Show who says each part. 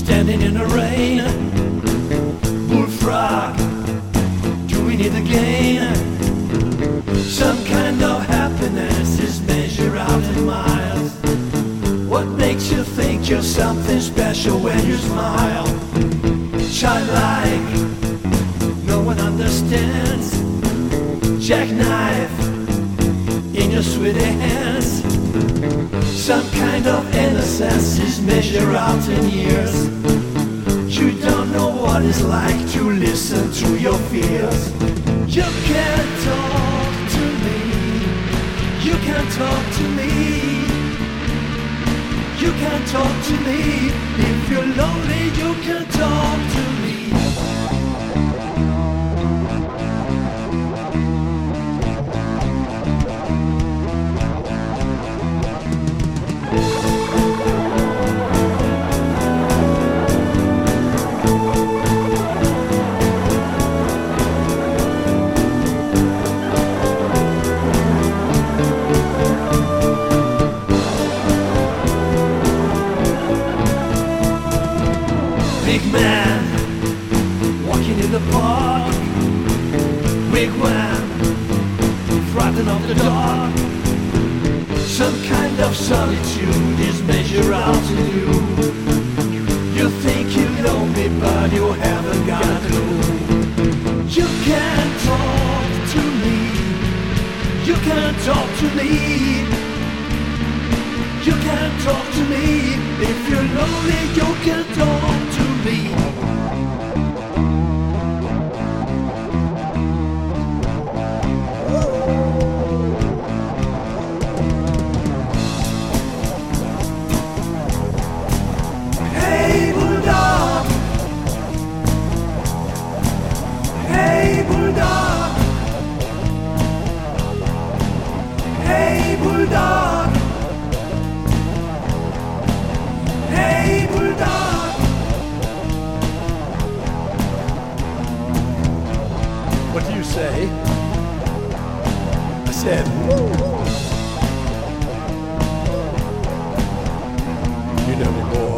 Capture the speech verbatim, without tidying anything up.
Speaker 1: standing in the rain. Bullfrog, doing it again. Some kind of happiness is measured out in miles. What makes you think you're something special when you smile? Childlike, no one understands. Jackknife in your sweaty hands. Some kind of innocence is measured out in years. You don't know what it's like to listen to your fears. You can't talk to me. You can't talk to me. You can't talk to me. If you're lonely, you can talk to me. Big man, walking in the park. Wigwam, frightened of the dark. Some kind of solitude is measured out in you. You think you know me, but you haven't got a clue. You can't talk to me. You can't talk to me. You can't talk to me. If you're lonely, you can talk to me. Hey bulldog. Hey bulldog. Hey bulldog. Hey bulldog. What do you say? I said, woo. You know me more.